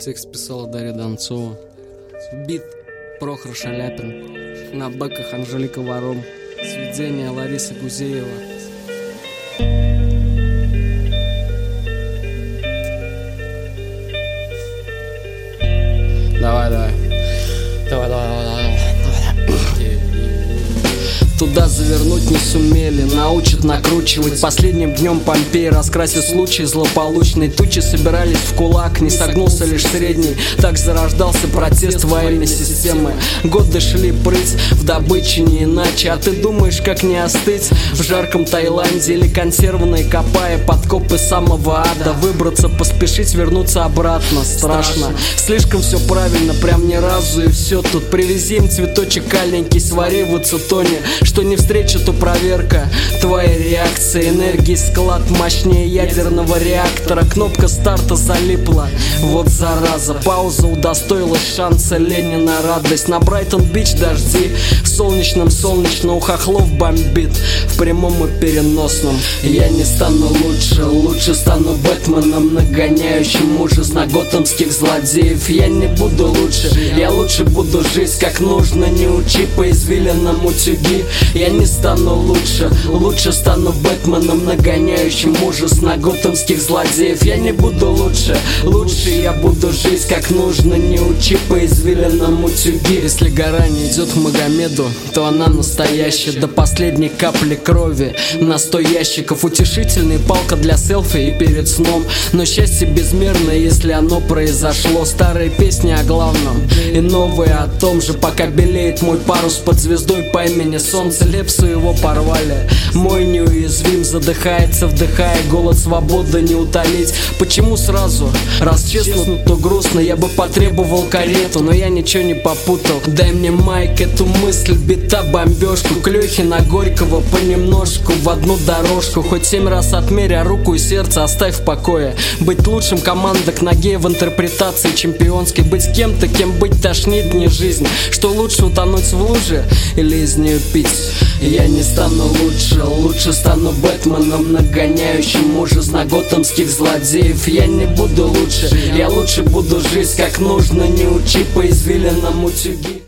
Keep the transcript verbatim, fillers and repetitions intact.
Текст писала Дарья Донцова. Бит Прохор Шаляпин. На бэках Анжелика Варум. Сведение Лариса Гузеева. Давай, давай. Давай, давай, давай, давай. Туда завернуть не сумели, научат накручивать. Последним днем Помпей раскрасил случай злополучный. Тучи собирались в кулак, не согнулся лишь средний. Так зарождался протест во имя системы. Годы шли прыть, в добыче не иначе. А ты думаешь, как не остыть в жарком Таиланде или консервные, копая подкопы самого ада? Выбраться, поспешить, вернуться обратно страшно. Слишком все правильно, прям ни разу и все тут. Привези им цветочек каленький, свари в ацетоне. Что не встреча, то проверка твоей реакции. Энергии склад мощнее ядерного реактора. Кнопка старта залипла, вот зараза. Пауза удостоилась шанса Ленина радость. На Брайтон-Бич дожди, в солнечном солнечно у хохлов бомбит. В прямом и переносном. Я не стану лучше, лучше стану Бэтменом, нагоняющим ужас на готэмских злодеев. Я не буду лучше, я лучше буду жить как нужно. Не учи по извилинам утюги. Я не стану лучше, лучше стану Бэтменом, нагоняющим ужас на готэмских злодеев. Я не буду лучше, лучше я буду жить как нужно. Не учи по извилинам утюги. Если гора не идет к Магомеду, то она настоящая. До последней капли крови на сто ящиков. Утешительная палка для селфи и перед сном. Но счастье безмерно, если оно произошло. Старые песни о главном и новые о том же. Пока белеет мой парус под звездой по имени Солнце, Лепсу его порвали. Мой неуязвим задыхается, вдыхая голод свободы не утолить. Почему сразу? Раз честно, то грустно. Я бы потребовал карету, но я ничего не попутал. Дай мне майк, эту мысль, бита, бомбежку. Клёхи на Горького понемножку в одну дорожку. Хоть семь раз отмеря руку и сердце оставь в покое. Быть лучшим команда к ноге в интерпретации чемпионской. Быть кем-то, кем быть тошнит не жизнь. Что лучше, утонуть в луже или из нее пить? Я не стану лучше, лучше стану Бэтменом, нагоняющим ужас на готэмских злодеев. Я не буду лучше, я лучше буду жить как нужно. Не учи по извилинам утюги.